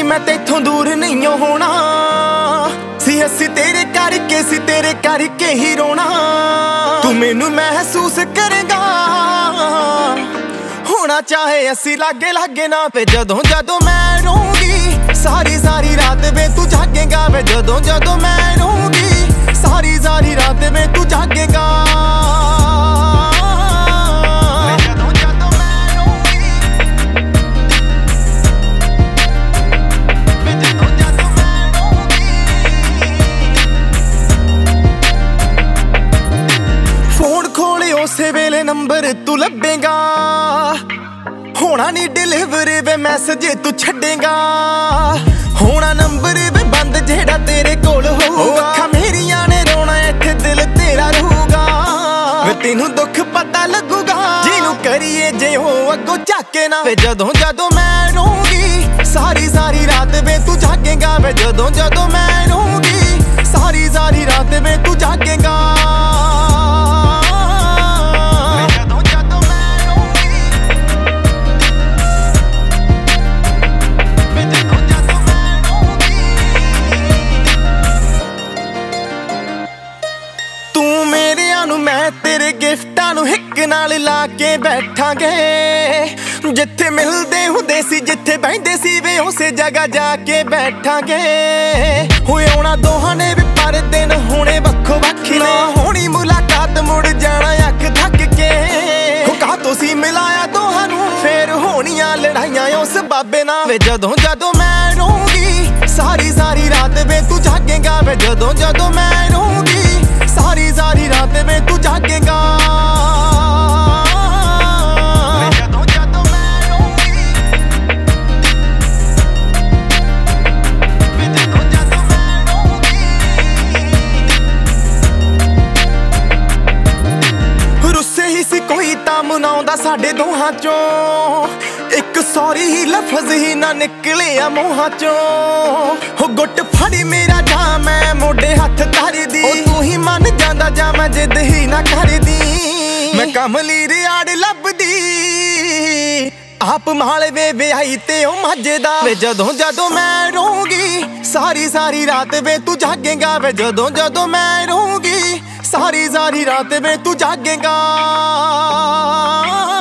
मैं तेथों दूर नहीं होना सी असी तेरे करके ही रोना तू मैनू महसूस करेगा होना चाहे असी लागे लागे ना पे जदों जदों मैं रोऊंगी सारी सारी रात वे तू जागेगा वे जदों जदों मैं रोऊंगी सारी सारी रात वे तू जागेगा उसे वेले नंबर तू लभेगा होना नहीं डिलीवरी वे मैसेज तू छड़ेगा होना नंबर वे बंद जेड़ा तेरे कोल होगा अखां मेरियां ने रोना इत्थे दिल तेरा रहूगा वे तेनू दुख पता लगूगा जिनू करिए जे हो अगों झाके ना वे जदों जदों मैं रोऊंगी सारी सारी रात वे तू जागेगा वे जदों जदों मैं रोऊंगी सारी सारी रात वे तू जागेगा मैं तेरे गिफ्टां नू हिक नाल ला के बैठांगे जिथे मिलदे हुंदे सी जिथे बहिंदे सी वे उसे जगह जाके बैठांगे होए आउणा दोहां ने भी पर दिन होणे वक्खो वक्खी ना होनी मुलाकात मुड़ जाना अख थक के हुका तुसी मिलाया दोहां नू फेर होणियां लड़ाइयां उस बाबे नाल वे जदों जदों मैं रोऊंगी सारी सारी रात वे तू जागेगा वे जदों जदों मैं रोऊंगी सारी सारी रात में तू जागेगा जदों जदों मैं रोऊंगी जदों जदों मैं रोऊंगी रुस्से ही सी कोई तां मनाउंदा साडे दोहां चों एक सॉरी ही लफज ही ना निकले आ मूहां चों हो गुट फड़ी मेरा जा मैं मोडे हथ धर दी तू ही मन जांदा जा मैं जिद ही ना करदी मैं कमली रियाड़ लभदी आप माले वे विआई ते ओ मजदा वे जदों जदों मैं रोऊंगी सारी सारी रात वे तू जागेगा वे जदों जदों मैं रोऊंगी सारी सारी रात वे तू जागेगा।